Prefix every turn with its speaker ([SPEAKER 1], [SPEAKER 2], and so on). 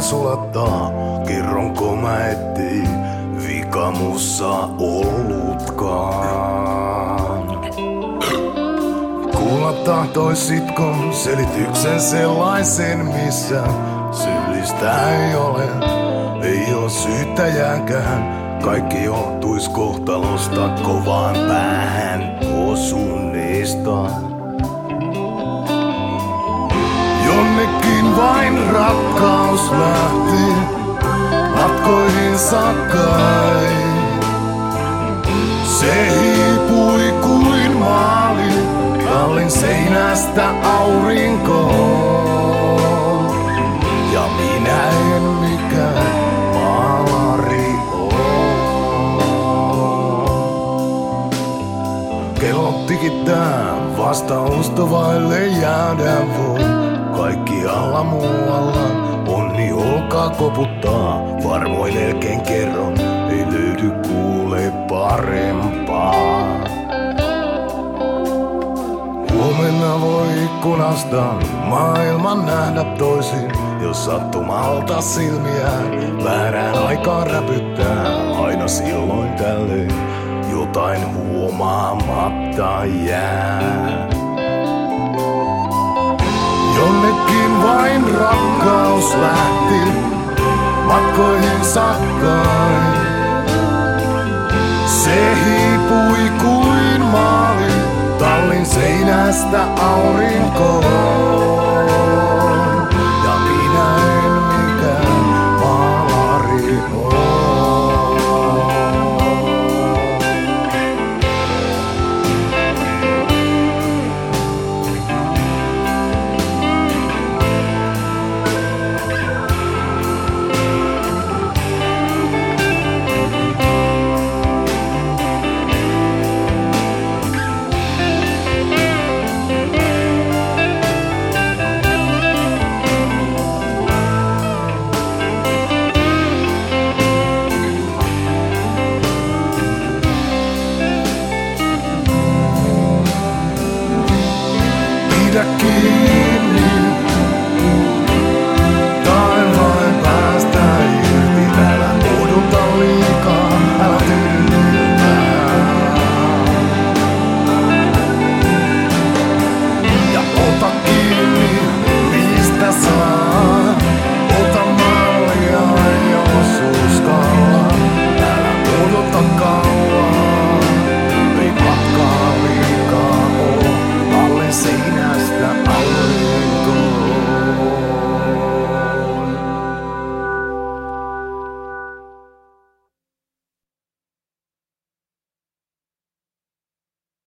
[SPEAKER 1] sulattaa, kerronko mä ettei vika mussa ollutkaan. Kuulla tahtoisitko selityksen sellaisen, missä syyllistä ei ole, ei oo syyttäjääkään. Kaikki johtuis kohtalosta kovaan päähän osuneesta. Jonnekin vain rakkaus lähti matkoihinsa kai. Se hiipui kuin maali, tallin seinästä aurinkoon. Ja minä en mikään maalari oo. Kellot tikittää, vastausta vaille jäädä voi. Kaikkialla muualla onni olkaa koputtaa. Varmoin melkein kerron, ei löydy kuule parempaa. Huomenna voi ikkunasta maailman nähdä toisin, jos sattumalta silmiään väärään aikaan räpyttää. Aina silloin tällöin jotain huomaamatta jää. Jonnekin vain rakkaus lähti matkoihinsa kai. Se hiipui kuin maali tallin seinästä aurinkoon.